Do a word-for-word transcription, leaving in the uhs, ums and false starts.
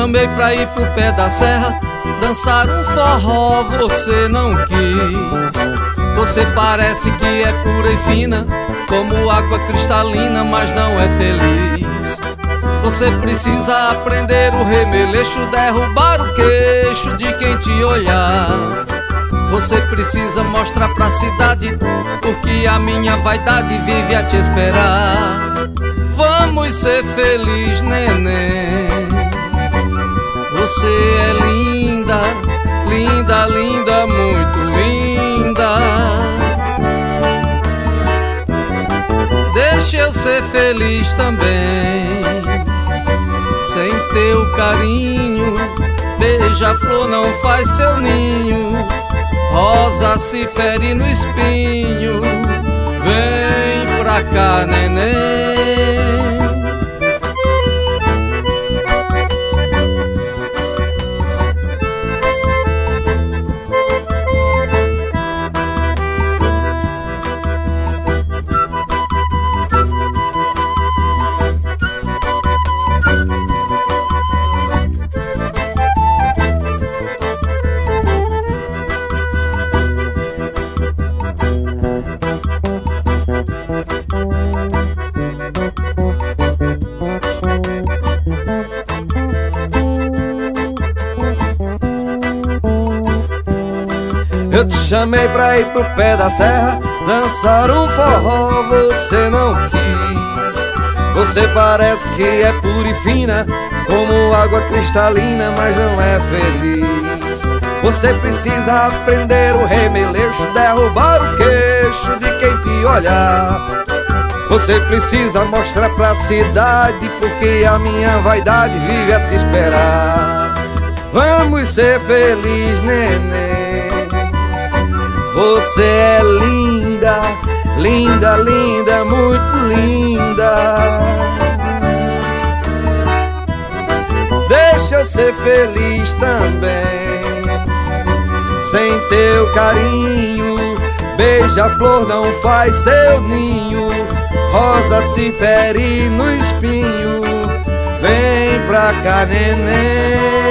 chamei pra ir pro pé da serra dançar um forró, você não quis. Você parece que é pura e fina, como água cristalina, mas não é feliz. Você precisa aprender o remeleixo, derrubar o queixo de quem te olhar. Você precisa mostrar pra cidade, porque a minha vaidade vive a te esperar. Vamos ser felizes, neném. Você é linda, linda, linda, muito linda. Deixa eu ser feliz também. Sem teu carinho, beija-flor não faz seu ninho, rosa se fere no espinho. Vem pra cá, neném. Eu te chamei pra ir pro pé da serra dançar um forró, você não quis. Você parece que é pura e fina, como água cristalina, mas não é feliz. Você precisa aprender o remeleixo, derrubar o queixo de quem te olhar. Você precisa mostrar pra cidade, porque a minha vaidade vive a te esperar. Vamos ser felizes, neném. Você é linda, linda, linda, muito linda. Deixa eu ser feliz também. Sem teu carinho, beija-flor não faz seu ninho, rosa se fere no espinho. Vem pra cá, neném.